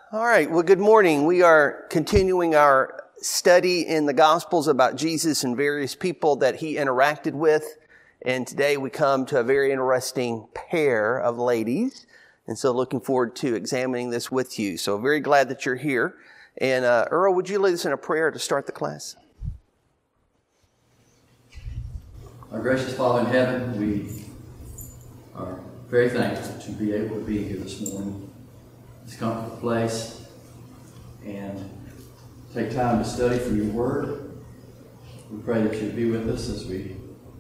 All right. Well, good morning. We are continuing our study in the Gospels about Jesus and various people that he interacted with. And today we come to a very interesting pair of ladies. And so looking forward to examining this with you. So very glad that you're here. And Earl, would you lead us in a prayer to start the class? Our gracious Father in heaven, we are very thankful to be able to be here this morning. This comfortable place and take time to study from your word. We pray that you'll be with us as we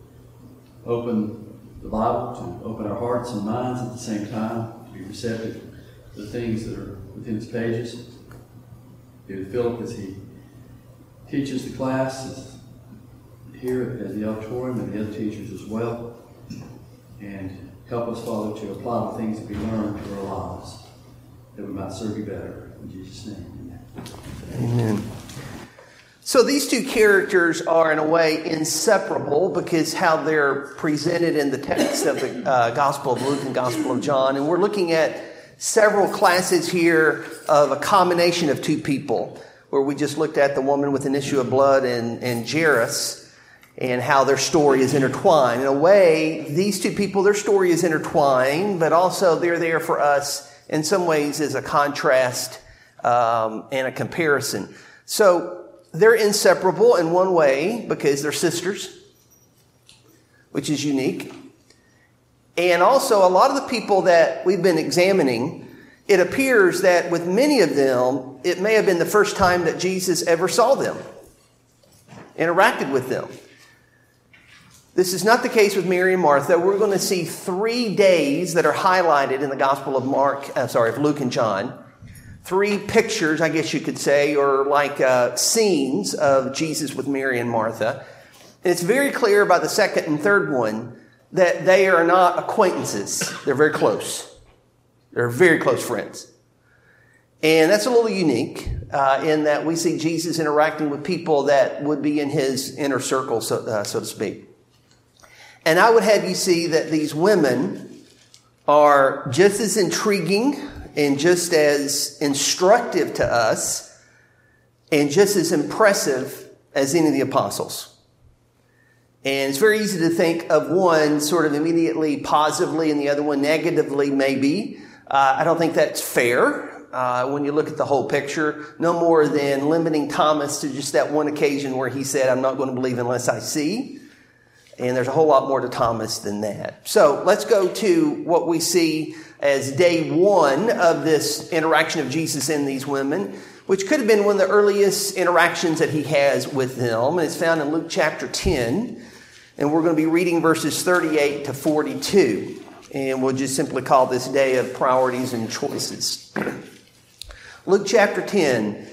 open the Bible, to open our hearts and minds at the same time, to be receptive to the things that are within its pages. Be with Philip as he teaches the classes here at the auditorium and the other teachers as well. And help us, Father, to apply the things that we learn to our lives, that we might serve you better. In Jesus' name, amen. Amen. So these two characters are in a way inseparable because how they're presented in the text of the Gospel of Luke and Gospel of John. And we're looking at several classes here of a combination of two people, where we just looked at the woman with an issue of blood and Jairus, and how their story is intertwined. In a way, these two people, their story is intertwined, but also they're there for us in some ways as a contrast and a comparison. So they're inseparable in one way because they're sisters, which is unique. And also a lot of the people that we've been examining, it appears that with many of them, it may have been the first time that Jesus ever saw them, interacted with them. This is not the case with Mary and Martha. We're going to see 3 days that are highlighted in the Gospel of of Luke and John. 3 pictures, I guess you could say, or like scenes of Jesus with Mary and Martha. And it's very clear by the second and third one that they are not acquaintances. They're very close. They're very close friends. And that's a little unique in that we see Jesus interacting with people that would be in his inner circle, so to speak. And I would have you see that these women are just as intriguing and just as instructive to us and just as impressive as any of the apostles. And it's very easy to think of one sort of immediately positively and the other one negatively, maybe. I don't think that's fair when you look at the whole picture. No more than limiting Thomas to just that one occasion where he said, "I'm not going to believe unless I see." And there's a whole lot more to Thomas than that. So let's go to what we see as day 1 of this interaction of Jesus and these women, which could have been one of the earliest interactions that he has with them. And it's found in Luke chapter 10. And we're going to be reading verses 38 to 42. And we'll just simply call this day of priorities and choices. Luke chapter 10.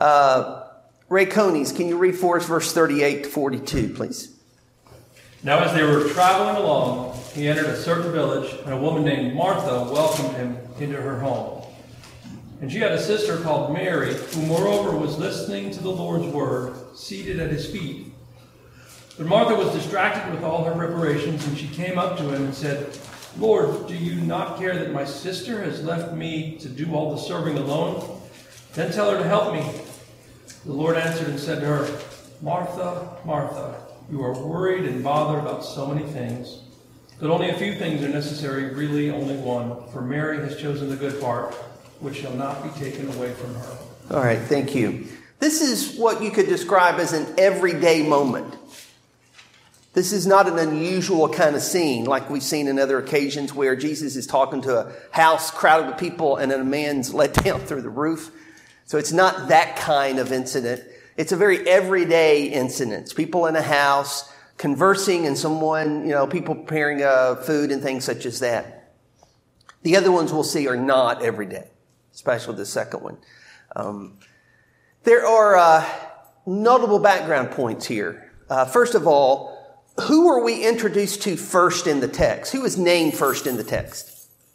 Ray Conies, can you read for us verse 38 to 42, please? Now as they were traveling along, he entered a certain village, and a woman named Martha welcomed him into her home. And she had a sister called Mary, who moreover was listening to the Lord's word, seated at his feet. But Martha was distracted with all her preparations, and she came up to him and said, "Lord, do you not care that my sister has left me to do all the serving alone? Then tell her to help me." The Lord answered and said to her, "Martha, Martha, you are worried and bothered about so many things, but only a few things are necessary, really only one. For Mary has chosen the good part, which shall not be taken away from her." All right, thank you. This is what you could describe as an everyday moment. This is not an unusual kind of scene like we've seen in other occasions where Jesus is talking to a house crowded with people and then a man's let down through the roof. So it's not that kind of incident. It's a very everyday incident. It's people in a house conversing and someone, people preparing food and things such as that. The other ones we'll see are not everyday, especially the second one. There are notable background points here. First of all, who are we introduced to first in the text? Who is named first in the text?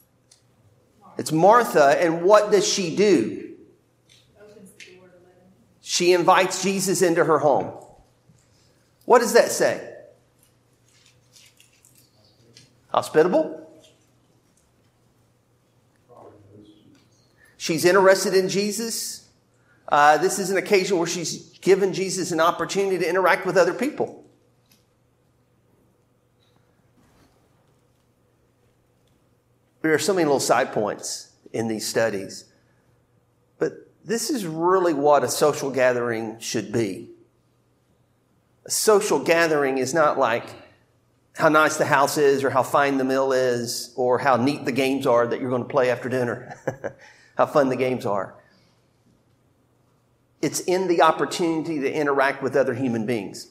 It's Martha, and what does she do? She invites Jesus into her home. What does that say? Hospitable? She's interested in Jesus. This is an occasion where she's given Jesus an opportunity to interact with other people. There are so many little side points in these studies. But this is really what a social gathering should be. A social gathering is not like how nice the house is or how fine the meal is or how neat the games are that you're going to play after dinner, how fun the games are. It's in the opportunity to interact with other human beings.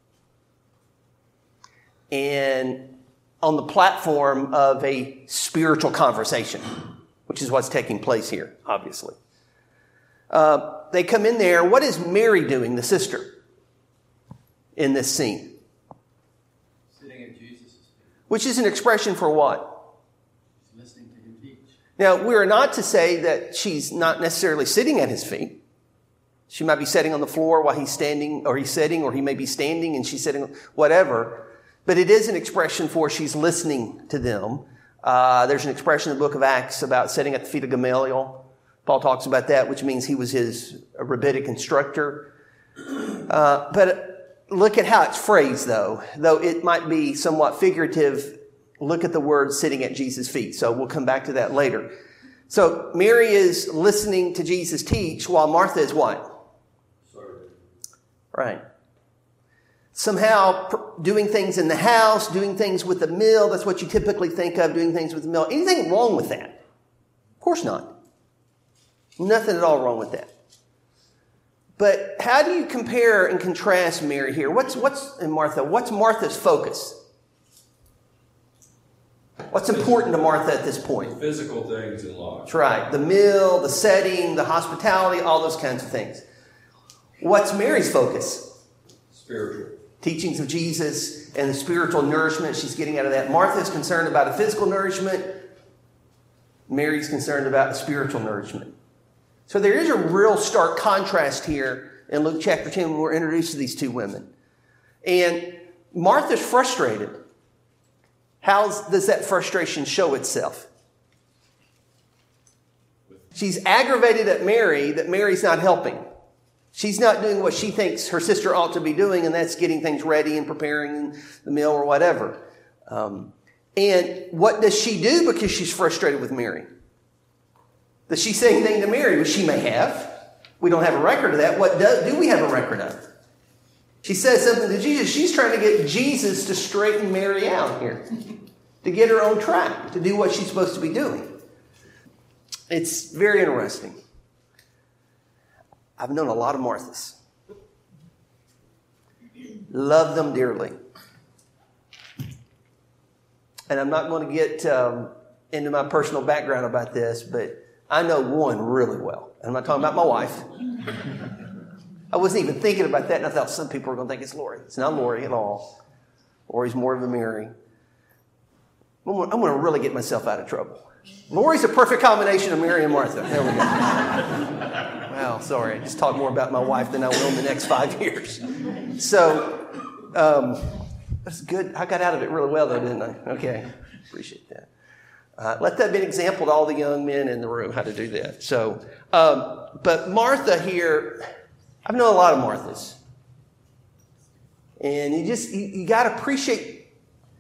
And on the platform of a spiritual conversation, which is what's taking place here, obviously. They come in there. What is Mary doing, the sister, in this scene? Sitting at Jesus' feet. Which is an expression for what? She's listening to him teach. Now, we are not to say that she's not necessarily sitting at his feet. She might be sitting on the floor while he's standing, or he's sitting, or he may be standing and she's sitting, whatever. But it is an expression for she's listening to them. There's an expression in the book of Acts about sitting at the feet of Gamaliel. Paul talks about that, which means he was his rabbinic instructor. But look at how it's phrased, though. Though it might be somewhat figurative, look at the word sitting at Jesus' feet. So we'll come back to that later. So Mary is listening to Jesus teach while Martha is what? Right. Somehow doing things in the house, doing things with the meal. That's what you typically think of, doing things with the meal. Anything wrong with that? Of course not. Nothing at all wrong with that. But how do you compare and contrast Mary here? What's Martha's focus? What's important to Martha at this point? Physical things in life. That's right. The meal, the setting, the hospitality, all those kinds of things. What's Mary's focus? Spiritual. Teachings of Jesus and the spiritual nourishment she's getting out of that. Martha's concerned about a physical nourishment. Mary's concerned about the spiritual nourishment. So there is a real stark contrast here in Luke chapter 10 when we're introduced to these two women. And Martha's frustrated. How does that frustration show itself? She's aggravated at Mary that Mary's not helping. She's not doing what she thinks her sister ought to be doing, and that's getting things ready and preparing the meal or whatever. And what does she do because she's frustrated with Mary? Does she say anything to Mary? Well, she may have. We don't have a record of that. What do we have a record of? She says something to Jesus. She's trying to get Jesus to straighten Mary out here, to get her on track, to do what she's supposed to be doing. It's very interesting. I've known a lot of Marthas. Love them dearly. And I'm not going to get into my personal background about this, but I know one really well. And I'm not talking about my wife. I wasn't even thinking about that, and I thought some people were going to think it's Lori. It's not Lori at all. Lori's more of a Mary. I'm going to really get myself out of trouble. Lori's a perfect combination of Mary and Martha. There we go. Well, sorry. I just talked more about my wife than I will in the next 5 years. So, that's good. I got out of it really well, though, didn't I? Okay. Appreciate that. Let that be an example to all the young men in the room how to do that. So, but Martha here, I've known a lot of Marthas. And you got to appreciate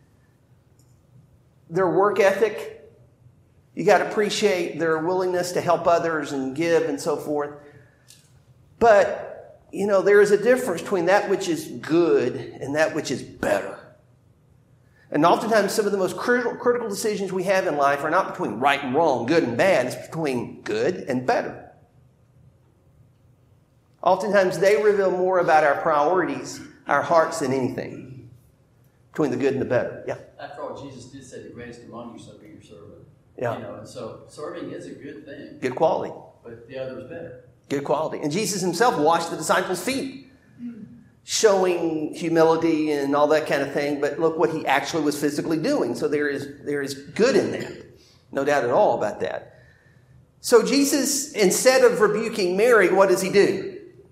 their work ethic. You got to appreciate their willingness to help others and give and so forth. But, there is a difference between that which is good and that which is better. And oftentimes some of the most critical decisions we have in life are not between right and wrong, good and bad. It's between good and better. Oftentimes they reveal more about our priorities, our hearts than anything. Between the good and the better. Yeah. After all, Jesus did say the greatest among you shall be your servant. Yeah. And so serving is a good thing. Good quality. But the other is better. Good quality. And Jesus himself washed the disciples' feet, showing humility and all that kind of thing. But look what he actually was physically doing. So there is good in that. No doubt at all about that. So Jesus, instead of rebuking Mary, what does he do?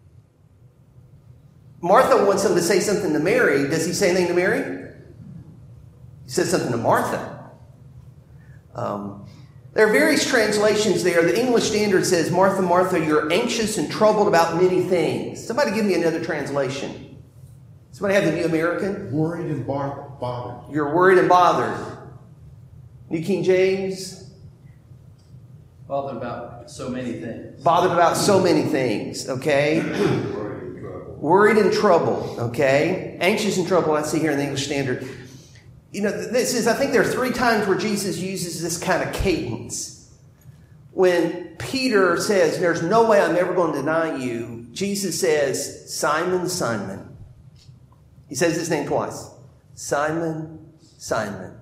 Martha wants him to say something to Mary. Does he say anything to Mary? He says something to Martha. There are various translations there. The English Standard says, Martha, Martha, you're anxious and troubled about many things. Somebody give me another translation. Somebody have the New American? Worried and bothered. You're worried and bothered. New King James? Bothered about so many things. Bothered about so many things, okay? Worried and troubled, okay? Anxious and troubled, I see here in the English Standard. You know, I think there are 3 times where Jesus uses this kind of cadence. When Peter says, there's no way I'm ever going to deny you, Jesus says, Simon, Simon. He says his name twice. Simon, Simon.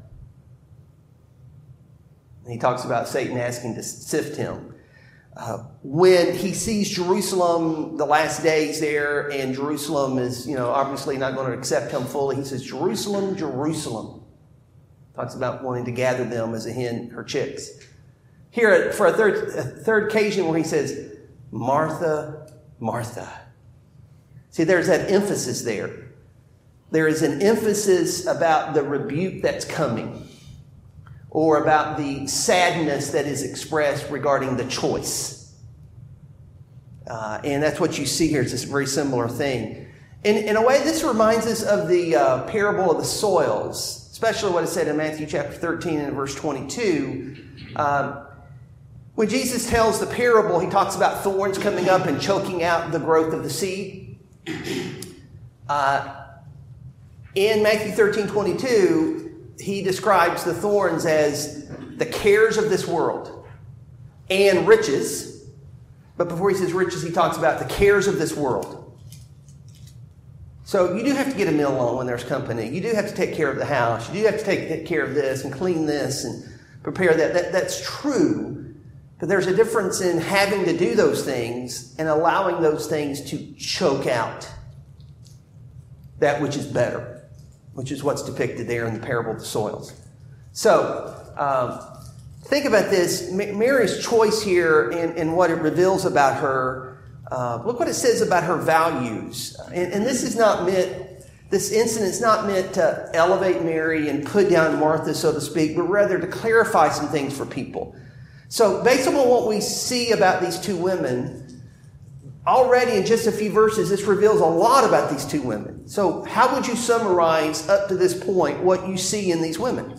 And he talks about Satan asking to sift him. When he sees Jerusalem, the last days there, and Jerusalem is, obviously not going to accept him fully, he says, Jerusalem, Jerusalem. Talks about wanting to gather them as a hen her chicks. Here, for a third occasion where he says, Martha, Martha. See, there's that emphasis there. There is an emphasis about the rebuke that's coming, or about the sadness that is expressed regarding the choice. And that's what you see here. It's a very similar thing. In a way, this reminds us of the parable of the soils, especially what is said in Matthew chapter 13 and verse 22. When Jesus tells the parable, he talks about thorns coming up and choking out the growth of the seed. In Matthew 13:22, he describes the thorns as the cares of this world and riches. But before he says riches, he talks about the cares of this world. So you do have to get a meal on when there's company. You do have to take care of the house. You do have to take care of this and clean this and prepare that. That's true. But there's a difference in having to do those things and allowing those things to choke out that which is better, which is what's depicted there in the parable of the soils. So think about this. Mary's choice here and what it reveals about her. Look what it says about her values. And this is not meant, this incident's not meant to elevate Mary and put down Martha, so to speak, but rather to clarify some things for people. So based on what we see about these two women, already in just a few verses, this reveals a lot about these two women. So how would you summarize up to this point what you see in these women?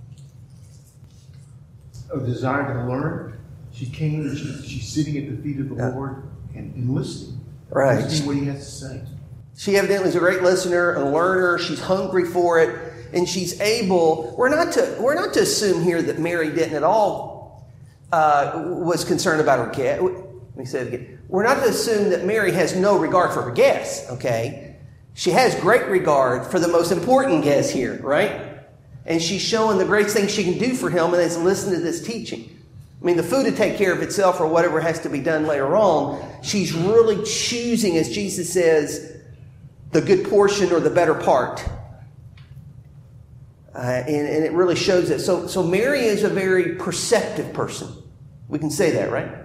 A desire to learn. She came and she's sitting at the feet of the Lord and listening. Right. Listening what he has to say. She evidently is a great listener, a learner. She's hungry for it, and she's able. We're not to assume here that Mary didn't at all was concerned about her guest. Let me say it again. We're not to assume that Mary has no regard for her guests. Okay, she has great regard for the most important guest here, right? And she's showing the greatest thing she can do for him, and that's listen to this teaching. I mean, the food to take care of itself or whatever has to be done later on. She's really choosing, as Jesus says, the good portion or the better part. And it really shows it. So Mary is a very perceptive person. We can say that, right?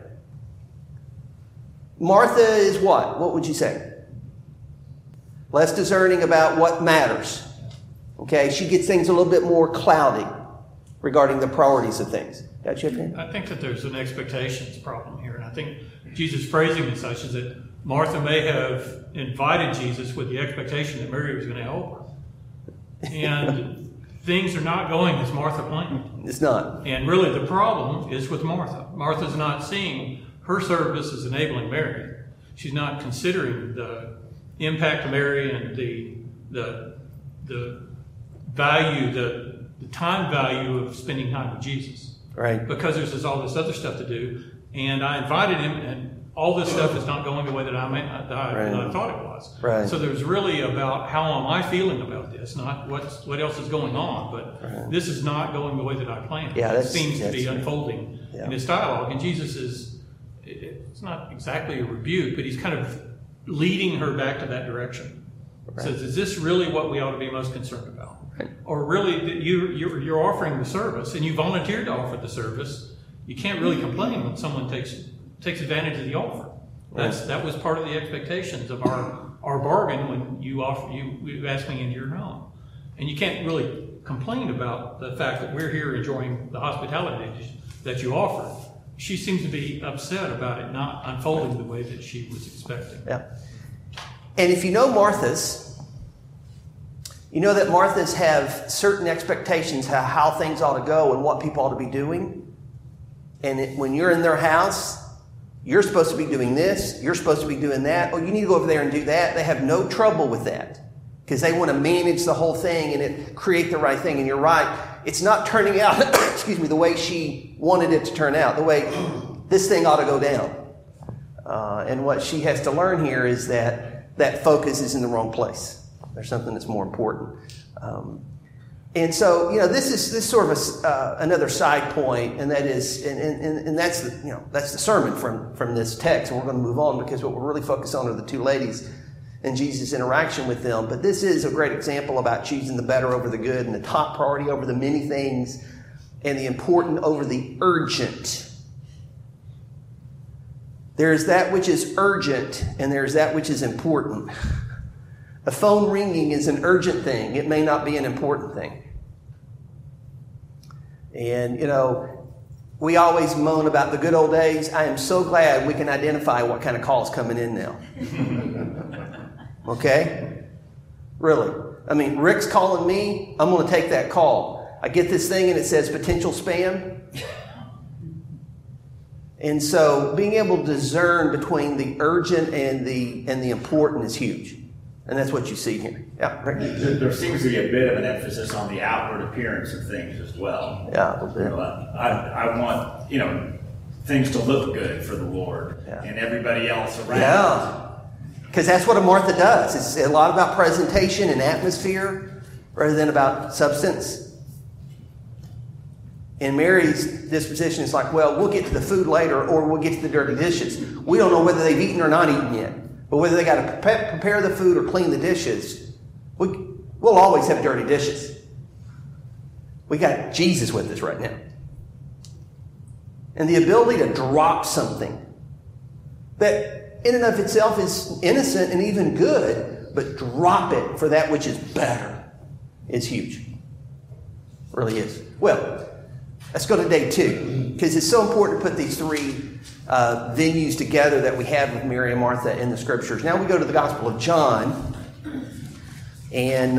Martha is what? What would you say? Less discerning about what matters. Okay, she gets things a little bit more cloudy regarding the priorities of things. Got you, opinion? I think that there's an expectations problem here, and I think Jesus' phrasing it such is that Martha may have invited Jesus with the expectation that Mary was going to help her. And things are not going as Martha planned. It's not. And really the problem is with Martha. Martha's not seeing her service as enabling Mary. She's not considering the impact of Mary and the value, the time value of spending time with Jesus. Right. Because there's all this other stuff to do. And I invited him, and all this stuff is not going the way that I thought it was. Right. So there's really about how am I feeling about this, not what else is going on. But this is not going the way that I planned. Yeah, it seems to be unfolding Yeah. in this dialogue. And Jesus it's not exactly a rebuke, but he's kind of leading her back to that direction. Right. Says, is this really what we ought to be most concerned about? Right. Or really, you're offering the service, and you volunteered to offer the service. You can't really complain when someone takes advantage of the offer. That was part of the expectations of our bargain when you asked me into your home. And you can't really complain about the fact that we're here enjoying the hospitality that you offered. She seems to be upset about it not unfolding the way that she was expecting. Yeah. And if you know Marthas, you know that Marthas have certain expectations how things ought to go and what people ought to be doing. And when you're in their house, you're supposed to be doing this, you're supposed to be doing that. Oh, you need to go over there and do that. They have no trouble with that because they want to manage the whole thing and create the right thing. And you're right, it's not turning out, the way she wanted it to turn out, the way this thing ought to go down. And what she has to learn here is that focus is in the wrong place. There's something that's more important. And so, this is sort of another side point, and that is, and that's the sermon from this text. And we're going to move on because what we're really focused on are the two ladies and Jesus' interaction with them. But this is a great example about choosing the better over the good, and the top priority over the many things, and the important over the urgent. There's that which is urgent, and there's that which is important. A phone ringing is an urgent thing. It may not be an important thing. And, we always moan about the good old days. I am so glad we can identify what kind of call is coming in now. Okay? Really. I mean, Rick's calling me. I'm going to take that call. I get this thing and it says potential spam. And so being able to discern between the urgent and the important is huge. And that's what you see here. Yeah, Rick? There seems to be a bit of an emphasis on the outward appearance of things as well. Yeah, a little bit. I want, things to look good for the Lord and everybody else around. Yeah, because that's what a Martha does. It's a lot about presentation and atmosphere rather than about substance. And Mary's disposition is like, well, we'll get to the food later or we'll get to the dirty dishes. We don't know whether they've eaten or not eaten yet. But whether they got to prepare the food or clean the dishes, we'll always have dirty dishes. We got Jesus with us right now. And the ability to drop something that in and of itself is innocent and even good, but drop it for that which is better is huge. It really is. Well, let's go to day 2, because it's so important to put these three venues together that we have with Mary and Martha in the Scriptures. Now we go to the Gospel of John, and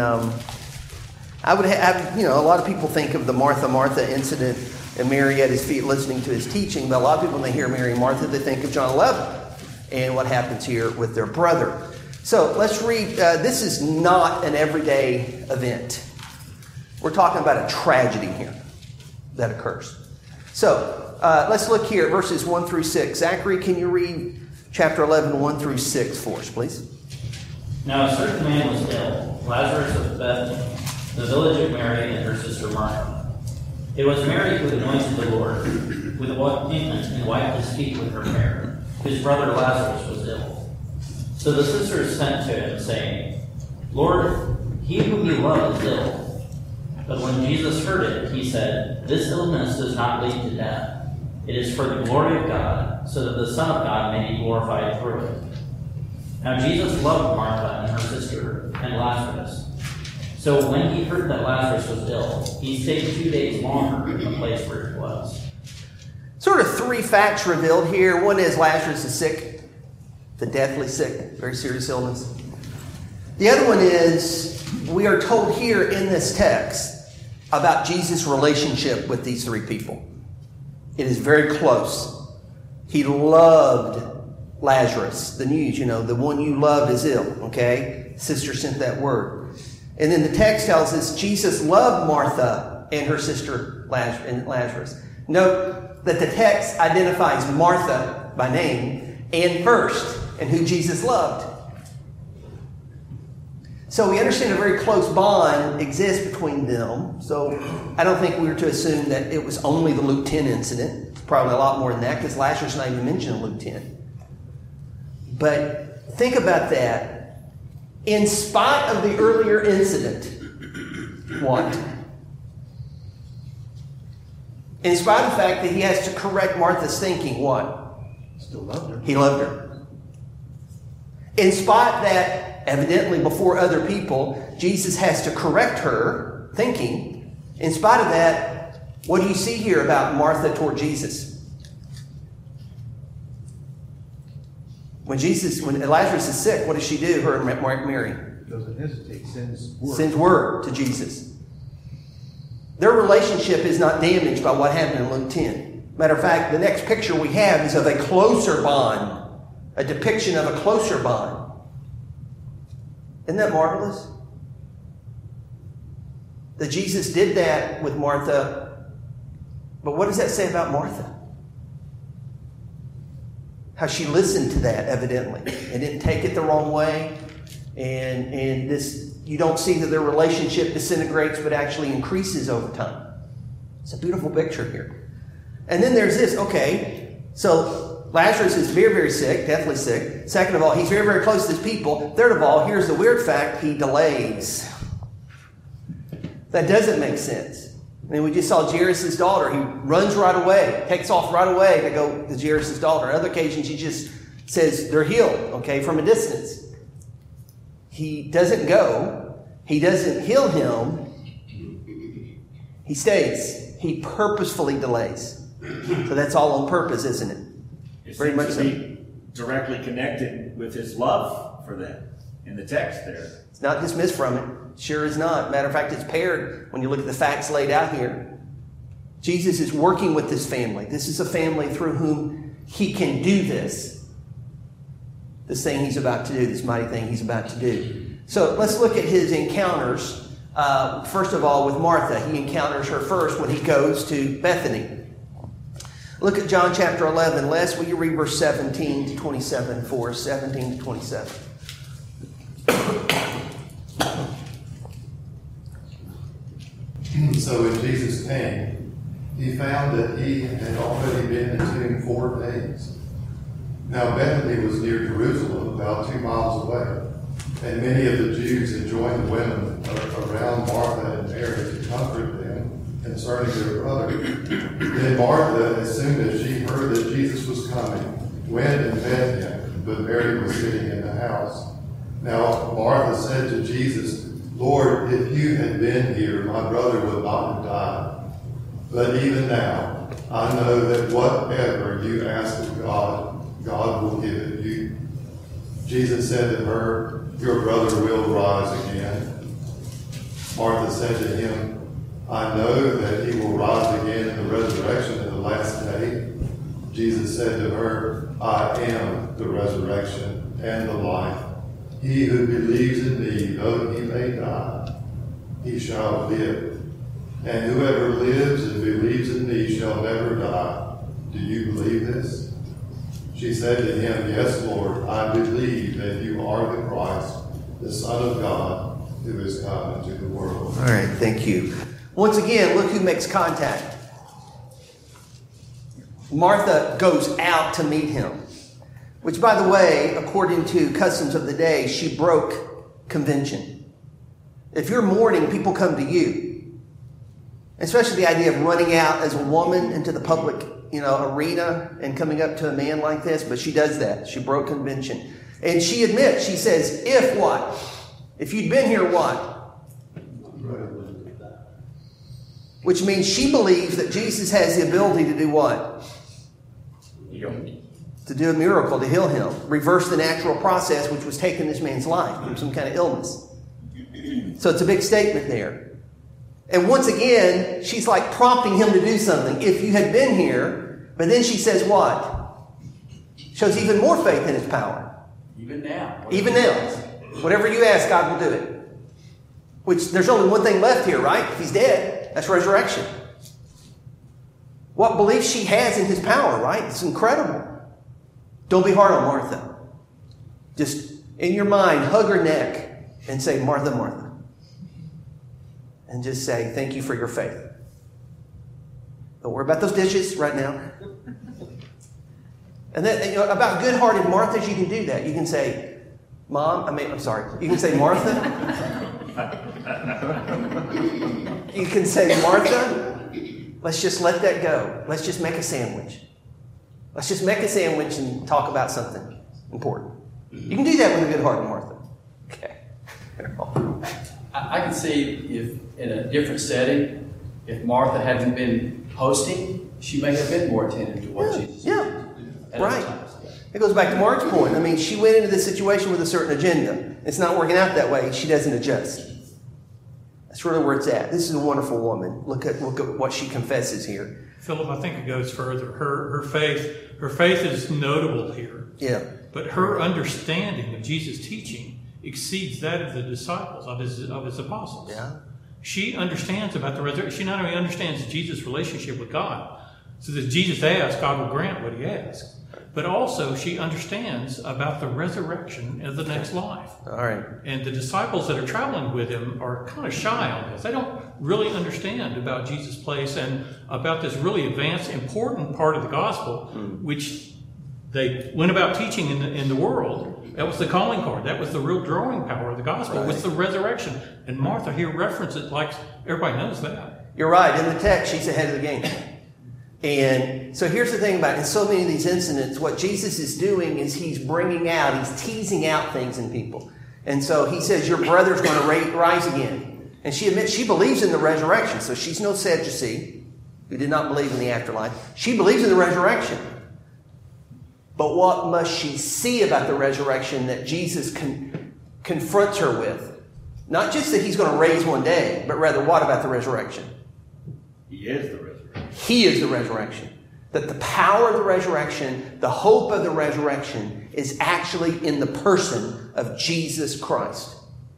I would have, a lot of people think of the Martha incident and Mary at his feet listening to his teaching, but a lot of people, when they hear Mary and Martha, they think of John 11 and what happens here with their brother. So let's read. This is not an everyday event. We're talking about a tragedy here that occurs. So let's look here at verses 1 through 6. Zachary, can you read chapter 11, 1 through 6 for us, please? Now a certain man was ill, Lazarus of Bethany, the village of Mary and her sister Martha. It was Mary who anointed the Lord with ointment and wiped his feet with her hair, whose brother Lazarus was ill. So the sisters sent to him, saying, Lord, he whom you love is ill. But when Jesus heard it, he said, This illness does not lead to death. It is for the glory of God, so that the Son of God may be glorified through it. Now Jesus loved Martha and her sister and Lazarus. So when he heard that Lazarus was ill, he stayed 2 days longer in the place where he was. Sort of three facts revealed here. One is Lazarus is sick, the deathly sick, very serious illness. The other one is we are told here in this text about Jesus' relationship with these three people. It is very close. He loved Lazarus. The news, the one you love is ill, okay? Sister sent that word. And then the text tells us Jesus loved Martha and her sister Lazarus. Note that the text identifies Martha by name and first, and who Jesus loved. So we understand a very close bond exists between them. So I don't think we were to assume that it was only the Luke 10 incident. It's probably a lot more than that, because Lazarus is not even mentioned in Luke 10. But think about that. In spite of the earlier incident, what? In spite of the fact that he has to correct Martha's thinking, what? Still loved her. He loved her. In spite that, evidently before other people, Jesus has to correct her thinking. In spite of that, What do you see here about Martha toward Jesus? When Lazarus is sick, what does she do, her and Mary? Doesn't hesitate, Sends word to Jesus. Their relationship is not damaged by what happened in Luke 10. Matter of fact, the next picture we have is of a closer bond, a depiction of a closer bond. Isn't that marvelous? That Jesus did that with Martha. But what does that say about Martha? How she listened to that, evidently, and didn't take it the wrong way. And this, you don't see that their relationship disintegrates, but actually increases over time. It's a beautiful picture here. And then there's this, okay, so Lazarus is very, very sick, deathly sick. Second of all, he's very, very close to his people. Third of all, here's the weird fact, he delays. That doesn't make sense. I mean, we just saw Jairus' daughter. He runs right away, takes off right away to go to Jairus' daughter. On other occasions, he just says they're healed, okay, from a distance. He doesn't go. He doesn't heal him. He stays. He purposefully delays. So that's all on purpose, isn't it? It Very seems much to so. be directly connected with his love for them in the text there. It's not dismissed from it. Sure is not. Matter of fact, it's paired when you look at the facts laid out here. Jesus is working with this family. This is a family through whom he can do this. This thing he's about to do, this mighty thing he's about to do. So let's look at his encounters. First of all, with Martha. He encounters her first when he goes to Bethany. Look at John chapter 11. Les, will you read verse 17 to 27 for us? 17 to 27. So when Jesus came, he found that he had already been in the tomb 4 days. Now Bethany was near Jerusalem, about 2 miles away, and many of the Jews had joined the women around Martha and Mary to comfort them concerning their brother. Then Martha, as soon as she heard that Jesus was coming, went and met him, but Mary was sitting in the house. Now Martha said to Jesus, Lord, if you had been here, my brother would not have died. But even now, I know that whatever you ask of God, God will give it you. Jesus said to her, your brother will rise again. Martha said to him, I know that he will rise again in the resurrection of the last day. Jesus said to her, I am the resurrection and the life. He who believes in me, though he may die, he shall live. And whoever lives and believes in me shall never die. Do you believe this? She said to him, Yes, Lord, I believe that you are the Christ, the Son of God, who has come into the world. All right, thank you. Once again, look who makes contact. Martha goes out to meet him. Which, by the way, according to customs of the day, she broke convention. If you're mourning, people come to you. Especially the idea of running out as a woman into the public, arena and coming up to a man like this. But she does that. She broke convention. And she admits, she says, if what? If you'd been here, what? Which means she believes that Jesus has the ability to do what? To do a miracle, to heal him, reverse the natural process which was taking this man's life from some kind of illness. So it's a big statement there. And once again, she's like prompting him to do something. If you had been here, but then she says what? Shows even more faith in his power. Even now. Even now. Whatever you ask, God will do it. Which, there's only one thing left here, right? If he's dead, that's resurrection. What belief she has in his power, right? It's incredible. Don't be hard on Martha. Just, in your mind, hug her neck and say, Martha, Martha. And just say, thank you for your faith. Don't worry about those dishes right now. And then, about good-hearted Marthas, you can do that. You can say, you can say, Martha. You can say, Martha, let's just let that go. Let's just make a sandwich. Let's just make a sandwich and talk about something important. You can do that with a good-hearted Martha. Okay. I can see if in a different setting, If Martha hadn't been hosting, she may have been more attentive to what Jesus did. Yeah, right. It goes back to Mark's point. I mean, she went into this situation with a certain agenda. It's not working out that way. She doesn't adjust. That's really where it's at. This is a wonderful woman. Look at what she confesses here. Philip, I think it goes further. Her faith is notable here. Yeah. But her understanding of Jesus' teaching exceeds that of the disciples, of his apostles. Yeah. She understands about the resurrection. She not only understands Jesus' relationship with God, so that Jesus asks, God will grant what he asks, but also she understands about the resurrection of the next life. All right. And the disciples that are traveling with him are kind of shy on this. They don't really understand about Jesus' place and about this really advanced, important part of the gospel, which they went about teaching in the world. That was the calling card. That was the real drawing power of the gospel, was the resurrection. And Martha here references it like everybody knows that. You're right. In the text, she's ahead of the game. And so here's the thing about it. In so many of these incidents, what Jesus is doing is he's teasing out things in people. And so he says, your brother's going to rise again. And she admits she believes in the resurrection. So she's no Sadducee who did not believe in the afterlife. She believes in the resurrection. But what must she see about the resurrection that Jesus confronts her with? Not just that he's going to raise one day, but rather what about the resurrection? He is the resurrection. He is the resurrection. That the power of the resurrection, the hope of the resurrection, is actually in the person of Jesus Christ.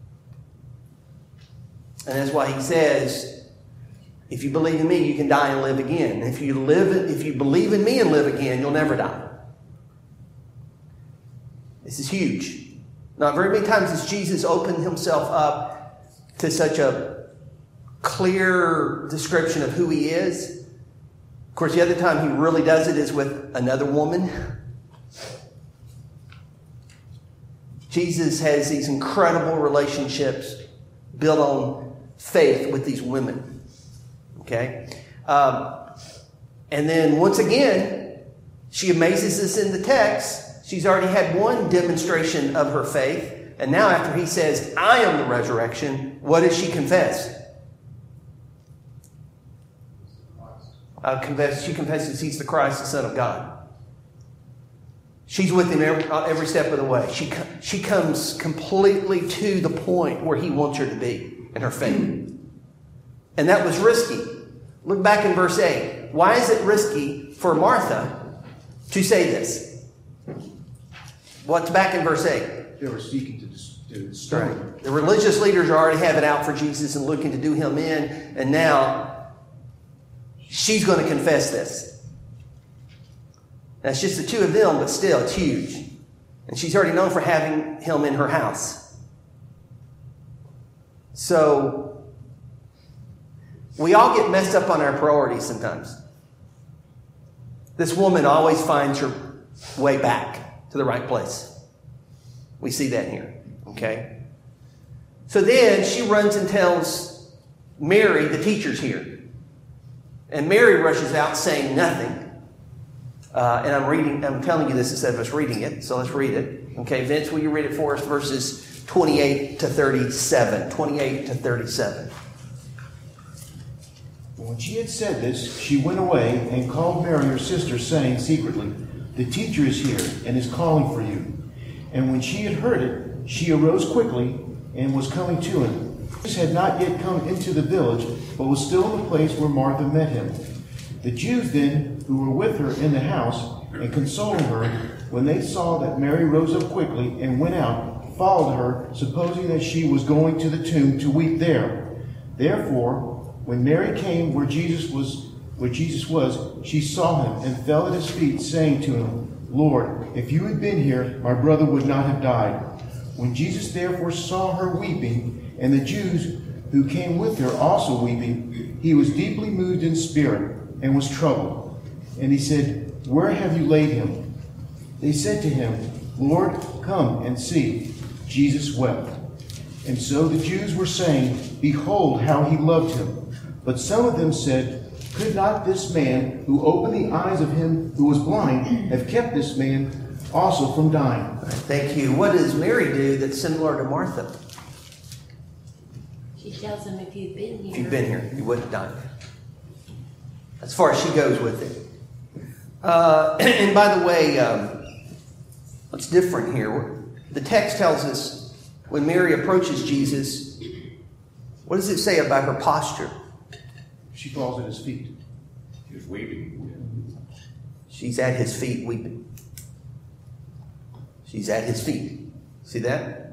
And that's why he says, if you believe in me, you can die and live again. If you believe in me and live again, you'll never die. This is huge. Not very many times has Jesus opened himself up to such a clear description of who he is. Of course, the other time he really does it is with another woman. Jesus has these incredible relationships built on faith with these women. Okay? And then once again, she amazes us in the text. She's already had one demonstration of her faith. And now after he says, I am the resurrection, what does she confess? She confesses he's the Christ, the Son of God. She's with him every step of the way. She comes completely to the point where he wants her to be in her faith. And that was risky. Look back in verse 8. Why is it risky for Martha to say this? What's back in verse 8? They were seeking to stone him. The religious leaders already have it out for Jesus and looking to do him in. And now she's going to confess this. Now it's just the two of them, but still, it's huge. And she's already known for having him in her house. So we all get messed up on our priorities sometimes. This woman always finds her way back to the right place. We see that here. Okay? So then she runs and tells Mary, the teacher's here. And Mary rushes out saying nothing. And I'm telling you this instead of us reading it. So let's read it. Okay, Vince, will you read it for us? Verses 28 to 37. 28 to 37. When she had said this, she went away and called Mary, her sister, saying secretly, the teacher is here and is calling for you. And when she had heard it, she arose quickly and was coming to him. Jesus had not yet come into the village, but was still in the place where Martha met him. The Jews then, who were with her in the house and consoling her, when they saw that Mary rose up quickly and went out, followed her, supposing that she was going to the tomb to weep there. Therefore, when Mary came where Jesus was, she saw him and fell at his feet, saying to him, Lord, if you had been here, my brother would not have died. When Jesus therefore saw her weeping, and the Jews who came with her also weeping, he was deeply moved in spirit and was troubled. And he said, where have you laid him? They said to him, Lord, come and see. Jesus wept. And so the Jews were saying, behold how he loved him. But some of them said, could not this man who opened the eyes of him who was blind have kept this man also from dying? Thank you. What does Mary do that's similar to Martha? She tells him if you'd been here. If you'd been here, you wouldn't have died. as far as she goes with it. And by the way, what's different here? The text tells us when Mary approaches Jesus, what does it say about her posture? She falls at his feet. He was weeping. She's at his feet weeping. She's at his feet. See that?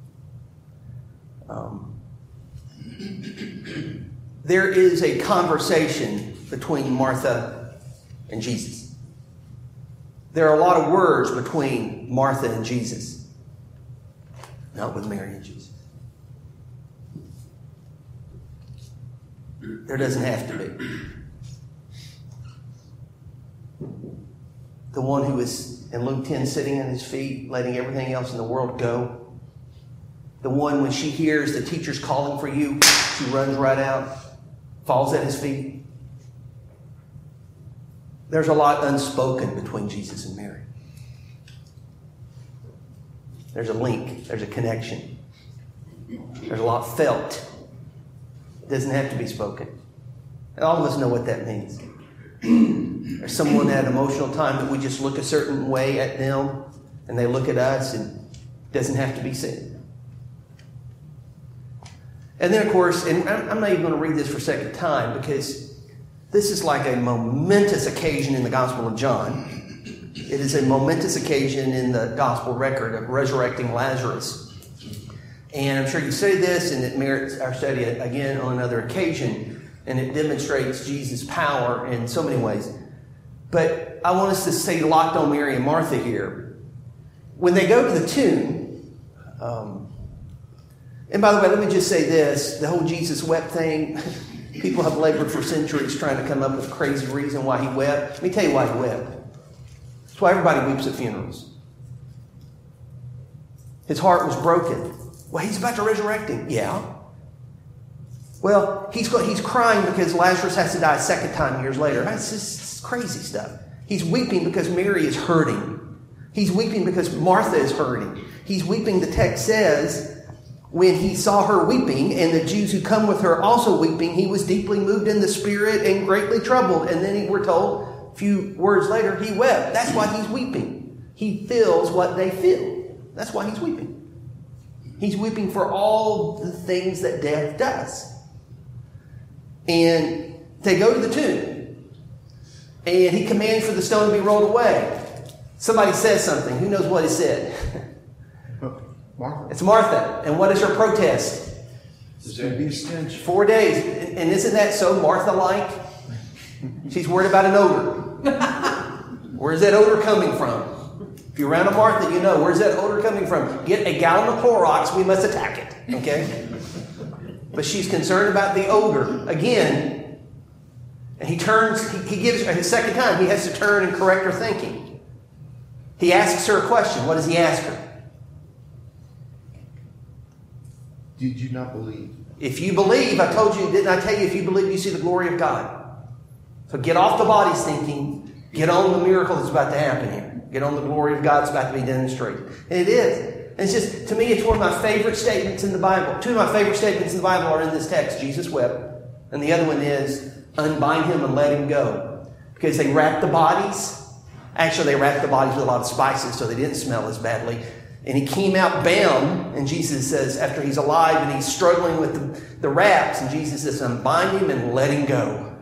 There is a conversation between Martha and Jesus. There are a lot of words between Martha and Jesus. Not with Mary and Jesus. There doesn't have to be. The one who is in Luke 10 sitting at his feet, letting everything else in the world go. The one when she hears the teacher's calling for you, she runs right out, falls at his feet. There's a lot unspoken between Jesus and Mary. There's a link. There's a connection. There's a lot felt. It doesn't have to be spoken. And all of us know what that means. There's someone at an emotional time that we just look a certain way at them and they look at us and it doesn't have to be said. And then, of course, and I'm not even going to read this for a second time because this is like a momentous occasion in the Gospel of John. It is a momentous occasion in the Gospel record of resurrecting Lazarus. And I'm sure you say this, and it merits our study again on another occasion, and it demonstrates Jesus' power in so many ways. But I want us to stay locked on Mary and Martha here. When they go to the tomb, and by the way, let me just say this, the whole Jesus wept thing, people have labored for centuries trying to come up with a crazy reason why he wept. Let me tell you why he wept. That's why everybody weeps at funerals. His heart was broken. Well, he's about to resurrect him. Yeah. Well, he's crying because Lazarus has to die a second time years later. That's just crazy stuff. He's weeping because Mary is hurting. He's weeping because Martha is hurting. He's weeping, the text says, when he saw her weeping and the Jews who come with her also weeping, he was deeply moved in the spirit and greatly troubled. And then we're told a few words later, he wept. That's why he's weeping. He feels what they feel. That's why he's weeping. He's weeping for all the things that death does. And they go to the tomb. And he commands for the stone to be rolled away. Somebody says something. Who knows what he said? Martha. It's Martha. And what is her protest? There's going to be a stench. 4 days. And isn't that so Martha-like? She's worried about an odor. Where's that odor coming from? If you're around a Martha, you know. Where's that odor coming from? Get a gallon of Clorox. We must attack it. Okay? But she's concerned about the odor. Again, and he gives her his second time, he has to turn and correct her thinking. He asks her a question. What does he ask her? Did you not believe? If you believe, I told you, didn't I tell you, if you believe, you see the glory of God. So get off the body's thinking. Get on the miracle that's about to happen here. Get on the glory of God that's about to be demonstrated. And it is. And it's just, to me, it's one of my favorite statements in the Bible. Two of my favorite statements in the Bible are in this text. Jesus wept. And the other one is, unbind him and let him go. Because they wrapped the bodies. Actually, they wrapped the bodies with a lot of spices so they didn't smell as badly. And he came out bound, and Jesus says, after he's alive and he's struggling with the wraps, and Jesus says, unbind him and let him go.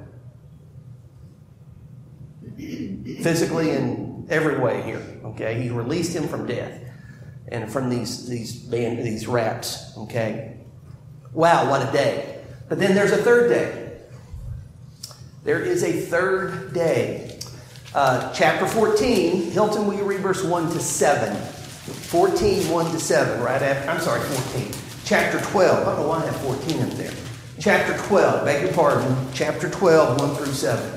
Physically in every way here. Okay? He released him from death and from these wraps. Okay? Wow, what a day. But then there's a third day. There is a third day. Chapter 14, Hilton, will you read verse 1 to 7? 14, 1 to 7, right after, I'm sorry, 14. Chapter 12, I don't know why I have 14 up there. Chapter 12, beg your pardon, chapter 12, 1 through 7.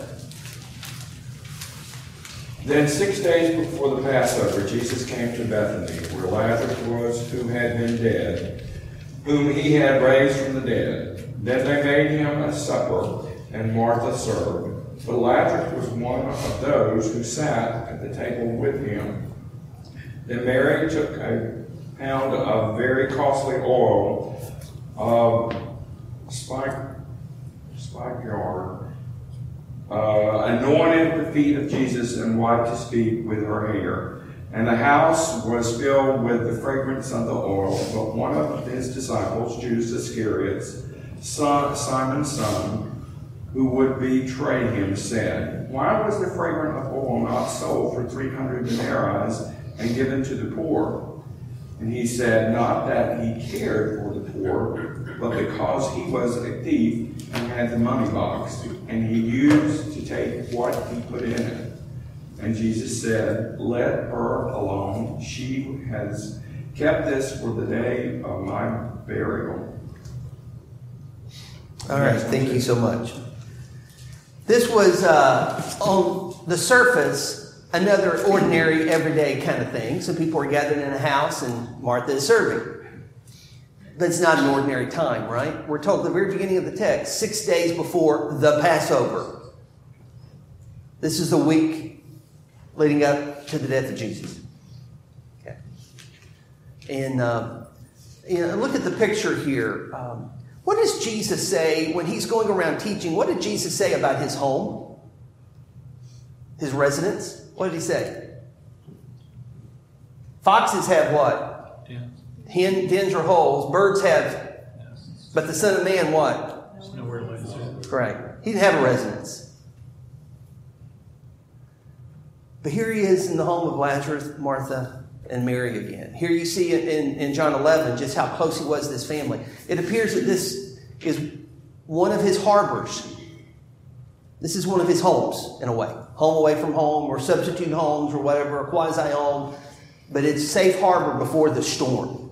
Then 6 days before the Passover, Jesus came to Bethany, where Lazarus was, who had been dead, whom he had raised from the dead. Then they made him a supper, and Martha served. But Lazarus was one of those who sat at the table with him. Then Mary took a pound of very costly oil of spikenard, anointed the feet of Jesus and wiped his feet with her hair. And the house was filled with the fragrance of the oil. But one of his disciples, Judas Iscariot, Simon's son, who would betray him, said, "Why was the fragrant of oil not sold for 300 denarii and given to the poor?" And he said, not that he cared for the poor, but because he was a thief and had the money box, and he used to take what he put in it. And Jesus said, "Let her alone. She has kept this for the day of my burial." All right, thank you so much. This was, on the surface, another ordinary, everyday kind of thing. Some people are gathered in a house and Martha is serving. But it's not an ordinary time, right? We're told at the very beginning of the text, 6 days before the Passover. This is the week leading up to the death of Jesus. Okay. And look at the picture here. What does Jesus say when he's going around teaching? What did Jesus say about his home? His residence? What did he say? Foxes have what? Dens or holes. Birds have. But the Son of Man, what? There's nowhere to lay his head. Right. He didn't have a residence. But here he is in the home of Lazarus, Martha, and Mary again. Here you see in John 11 just how close he was to this family. It appears that this is one of his harbors. This is one of his homes, in a way. Home away from home, or substitute homes, or whatever, a quasi-home. But it's safe harbor before the storm.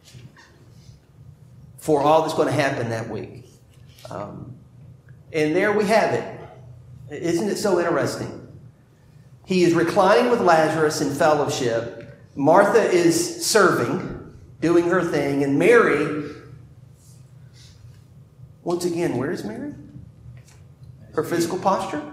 For all that's going to happen that week. And there we have it. Isn't it so interesting? He is reclining with Lazarus in fellowship. Martha is serving, doing her thing. And Mary, once again, where is Mary? Her physical posture?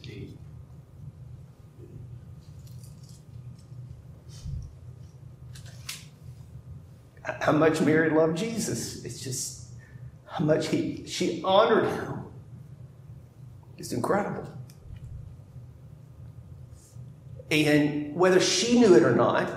How much Mary loved Jesus. It's just how much she honored him. It's incredible. And whether she knew it or not,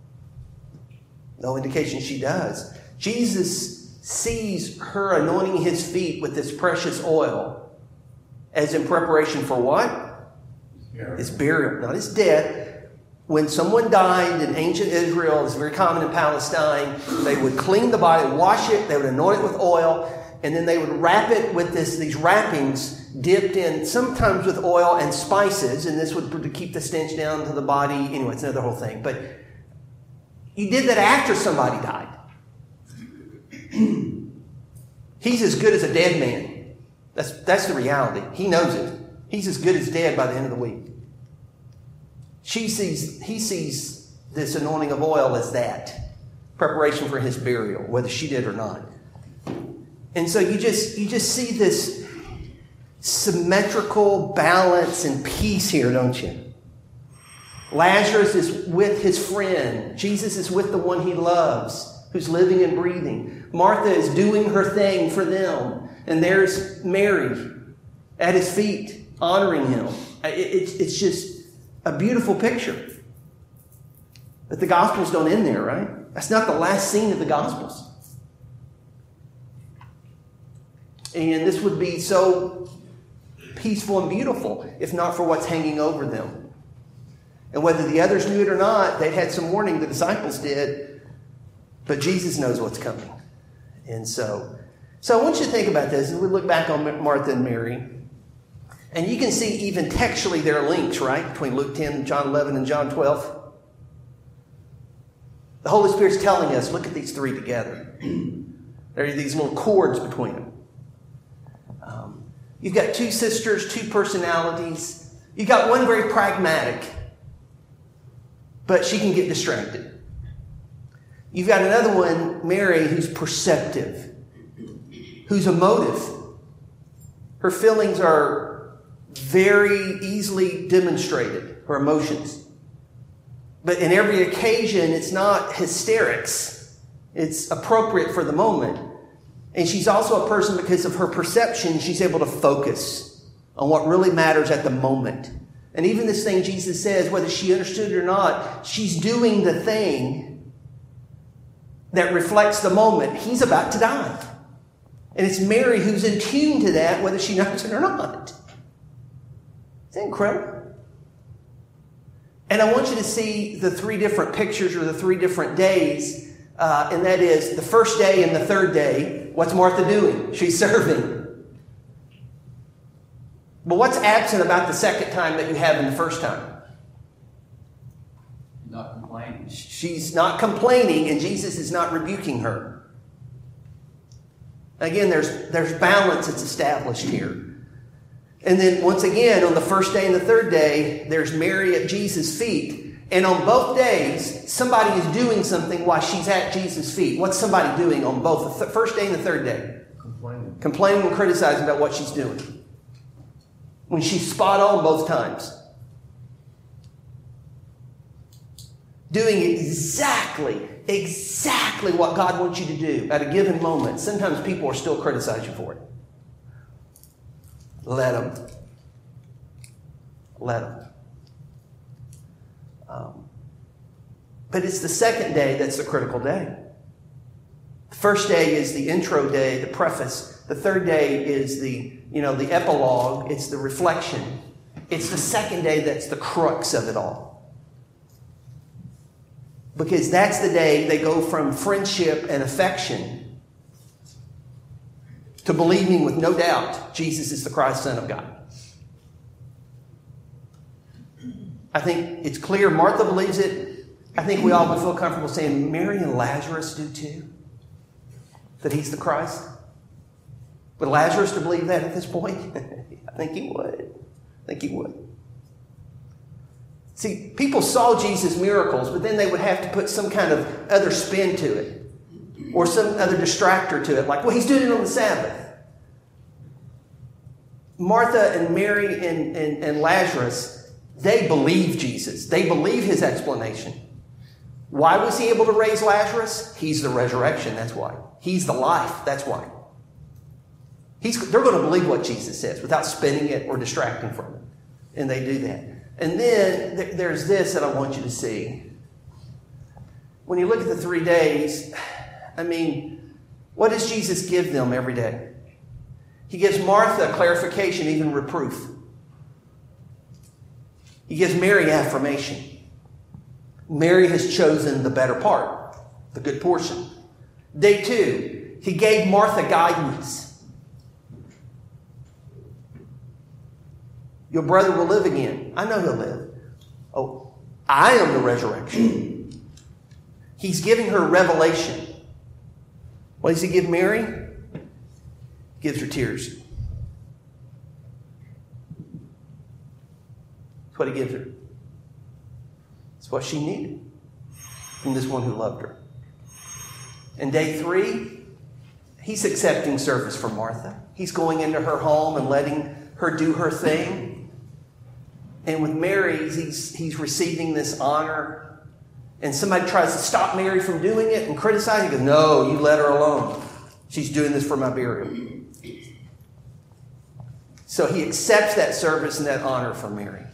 no indication she does, Jesus sees her anointing his feet with this precious oil as in preparation for what? His burial, not his death. When someone died in ancient Israel, it's very common in Palestine, they would clean the body, wash it, they would anoint it with oil, and then they would wrap it with these wrappings dipped in, sometimes with oil and spices, and this would keep the stench down to the body. Anyway, it's another whole thing. But you did that after somebody died. He's as good as a dead man. That's the reality. He knows it. He's as good as dead by the end of the week. He sees this anointing of oil as that. Preparation for his burial, whether she did or not. And so you just see this symmetrical balance and peace here, don't you? Lazarus is with his friend. Jesus is with the one he loves, who's living and breathing. Martha is doing her thing for them. And there's Mary at his feet, honoring him. It's just a beautiful picture. But the Gospels don't end there, right? That's not the last scene of the Gospels. And this would be so peaceful and beautiful if not for what's hanging over them. And whether the others knew it or not, they had some warning, the disciples did, but Jesus knows what's coming. And so I want you to think about this as we look back on Martha and Mary. And you can see even textually there are links, right, between Luke 10, John 11, and John 12. The Holy Spirit's telling us, look at these three together. There are these little cords between them. You've got two sisters, two personalities. You've got one very pragmatic, but she can get distracted. You've got another one, Mary, who's perceptive, who's emotive. Her feelings are very easily demonstrated, her emotions. But in every occasion, it's not hysterics. It's appropriate for the moment. And she's also a person, because of her perception, she's able to focus on what really matters at the moment. And even this thing Jesus says, whether she understood it or not, she's doing the thing that reflects the moment. He's about to die. And it's Mary who's in tune to that, whether she knows it or not. Isn't that incredible? And I want you to see the three different pictures or the three different days. And that is the first day and the third day. What's Martha doing? She's serving. But what's absent about the second time that you have in the first time? Not complaining. She's not complaining, and Jesus is not rebuking her. Again, there's balance that's established here. And then once again, on the first day and the third day, there's Mary at Jesus' feet. And on both days, somebody is doing something while she's at Jesus' feet. What's somebody doing on both the first day and the third day? Complaining and criticizing about what she's doing. When she's spot on both times. Doing exactly what God wants you to do at a given moment. Sometimes people are still criticizing for it. Let them. Let them. But it's the second day that's the critical day. The first day is the intro day, the preface. The third day is the epilogue. It's the reflection. It's the second day that's the crux of it all. Because that's the day they go from friendship and affection to believing with no doubt Jesus is the Christ, Son of God. I think it's clear Martha believes it. I think we all would feel comfortable saying Mary and Lazarus do too. That he's the Christ. Would Lazarus to believe that at this point? I think he would. See, people saw Jesus' miracles, but then they would have to put some kind of other spin to it. Or some other distractor to it. Like, well, he's doing it on the Sabbath. Martha and Mary and Lazarus, they believe Jesus. They believe his explanation. Why was he able to raise Lazarus? He's the resurrection, that's why. He's the life, that's why. They're going to believe what Jesus says without spinning it or distracting from it. And they do that. And then there's this that I want you to see. When you look at the 3 days, what does Jesus give them every day? He gives Martha clarification, even reproof. He gives Mary affirmation. Mary has chosen the better part, the good portion. Day 2, he gave Martha guidance. Your brother will live again. I know he'll live. Oh, I am the resurrection. He's giving her revelation. What does he give Mary? He gives her tears. That's what he gives her. It's what she needed from this one who loved her. And day 3, he's accepting service from Martha. He's going into her home and letting her do her thing. And with Mary, he's receiving this honor. And somebody tries to stop Mary from doing it and criticize. He goes, no, you let her alone. She's doing this for my burial. So he accepts that service and that honor from Mary.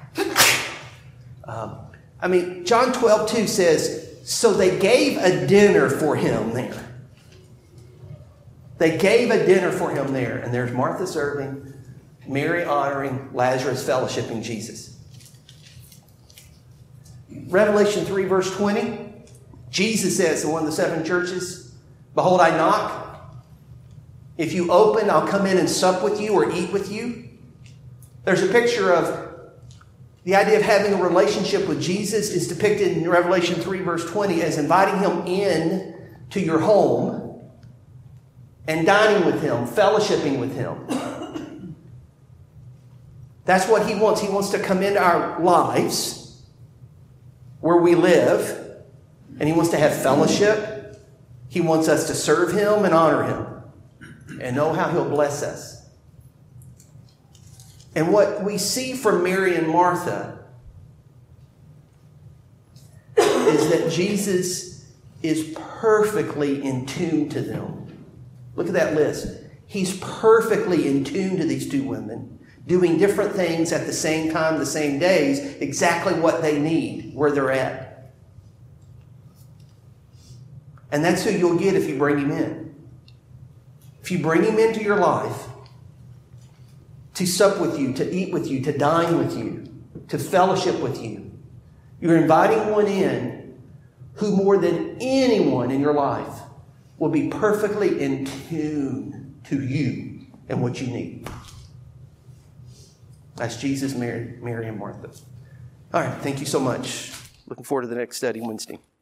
John 12:2 says, so they gave a dinner for him there. They gave a dinner for him there. And there's Martha serving, Mary honoring, Lazarus fellowshipping Jesus. Revelation 3 verse 20. Jesus says in one of the 7 churches, behold, I knock. If you open, I'll come in and sup with you or eat with you. There's a picture of the idea of having a relationship with Jesus is depicted in Revelation 3 verse 20 as inviting him in to your home and dining with him, fellowshipping with him. That's what he wants. He wants to come into our lives where we live, and he wants to have fellowship. He wants us to serve him and honor him and know how he'll bless us. And what we see from Mary and Martha is that Jesus is perfectly in tune to them. Look at that list. He's perfectly in tune to these 2 women. doing different things at the same time, the same days, exactly what they need, where they're at. And that's who you'll get if you bring him in. If you bring him into your life, to sup with you, to eat with you, to dine with you, to fellowship with you, you're inviting one in who more than anyone in your life will be perfectly in tune to you and what you need. That's Jesus, Mary, and Martha. All right, thank you so much. Looking forward to the next study Wednesday.